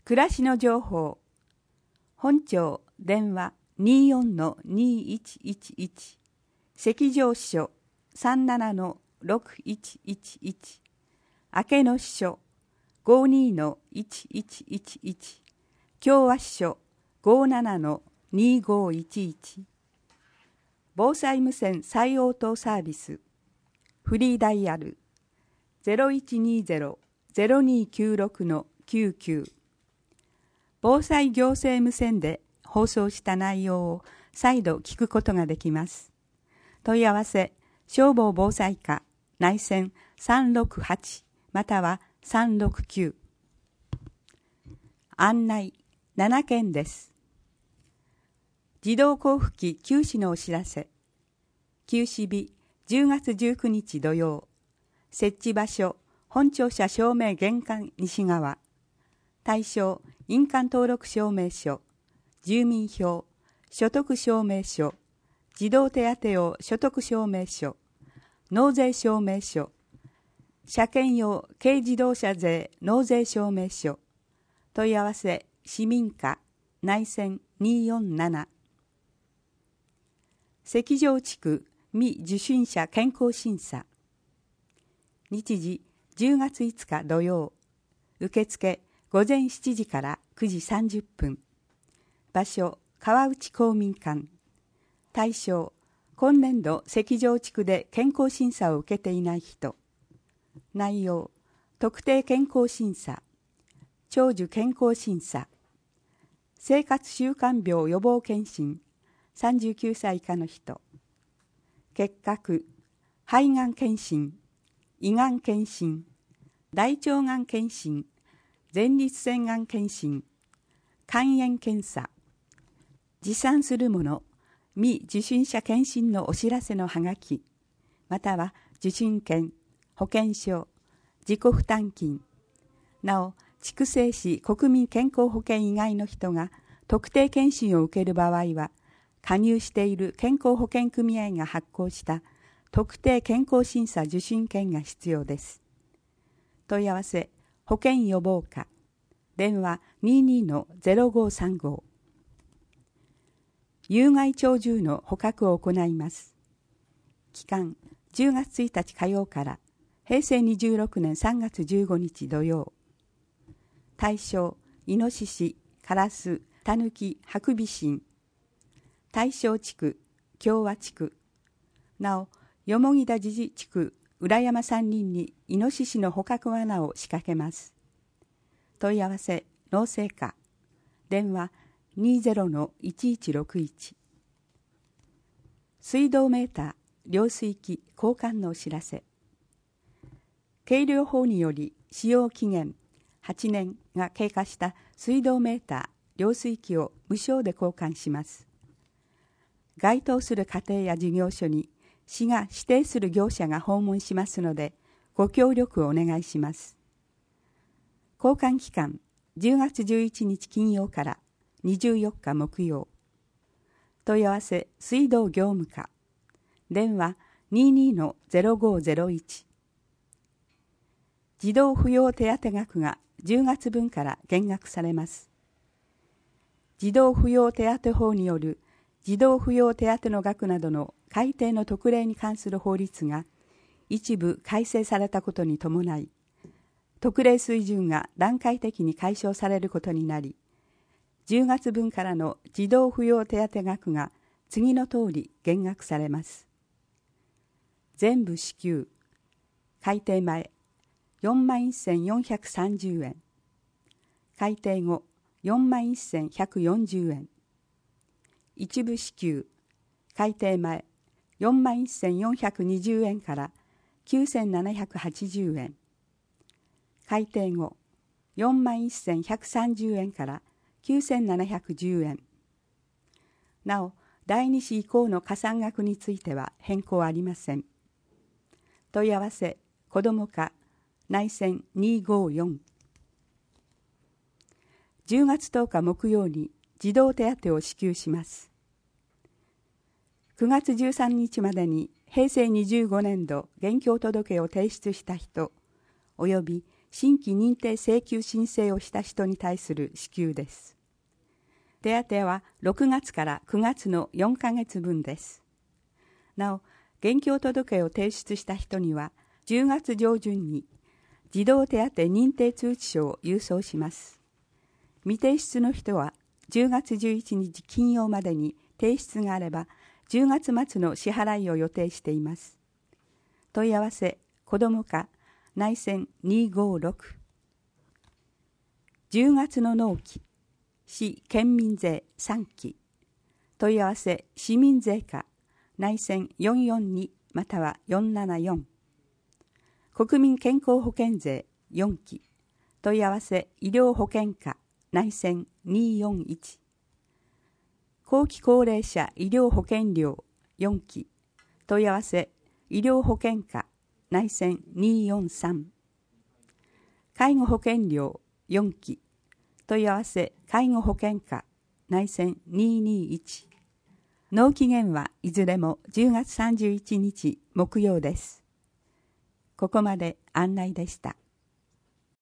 暮らしの情報。本庁電話 24-2111 赤条支所 37-6111 明野支所 52-1111 共和支所 57-2511 防災無線再応答サービスフリーダイヤル 0120-0296-99 防災行政無線で放送した内容を再度聞くことができます。問い合わせ消防防災課内線368または369。案内7件です。自動交付機休止のお知らせ。休止日10月19日土曜。設置場所本庁舎正面玄関西側。対象印鑑登録証明書、住民票、所得証明書、児童手当用所得証明書、納税証明書、車検用軽自動車税納税証明書。問い合わせ市民課内線247。赤条地区未受診者健康審査。日時10月5日土曜。受付午前7時から9時30分。場所川内公民館。対象今年度赤条地区で健康審査を受けていない人。内容特定健康審査、長寿健康審査、生活習慣病予防検診39歳以下の人。結核、肺がん検診、胃がん検診、大腸がん検診、前立腺がん検診、肝炎検査。持参するもの未受診者検診のお知らせのはがきまたは受診券、保険証、自己負担金。なお筑西市国民健康保険以外の人が特定検診を受ける場合は加入している健康保険組合が発行した特定健康審査受診券が必要です。問い合わせ保険予防課電話 22-0535。 有害鳥獣の捕獲を行います。期間10月1日火曜から平成26年3月15日土曜。対象イノシシ、カラス、タヌキ、ハクビシン。対象地区共和地区。なお蓬田自治地区浦山山林にイノシシの捕獲罠を仕掛けます。問い合わせ農政課電話 20-1161。 水道メーター量水器交換のお知らせ。計量法により使用期限8年が経過した水道メーター量水器を無償で交換します。該当する家庭や事業所に市が指定する業者が訪問しますのでご協力をお願いします。交換期間10月11日金曜から24日木曜。問い合わせ水道業務課電話 22-0501。 児童扶養手当額が10月分から減額されます。児童扶養手当法による児童扶養手当の額などの改定の特例に関する法律が一部改正されたことに伴い、特例水準が段階的に解消されることになり、10月分からの児童扶養手当額が次の通り減額されます。全部支給改定前41,430円、改定後41,140円。一部支給改定前41,420円から9,780円、改定後41,130円から9,710円。なお第2子以降の加算額については変更ありません。問い合わせ子ども課内線254。 10月10日木曜に児童手当を支給します。9月13日までに平成25年度現況届を提出した人および新規認定請求申請をした人に対する支給です。手当は6月から9月の4ヶ月分です。なお、現況届を提出した人には、10月上旬に児童手当認定通知書を郵送します。未提出の人は、10月11日金曜までに提出があれば、10月末の支払いを予定しています。問い合わせ、子ども課、内線256。10月の納期、市県民税3期。問い合わせ、市民税課、内線442または474。国民健康保険税4期。問い合わせ、医療保険課、内線241。後期高齢者医療保険料4期。問い合わせ、医療保険課、内線243。介護保険料4期。問い合わせ、介護保険課、内線221。納期限はいずれも10月31日木曜です。ここまで案内でした。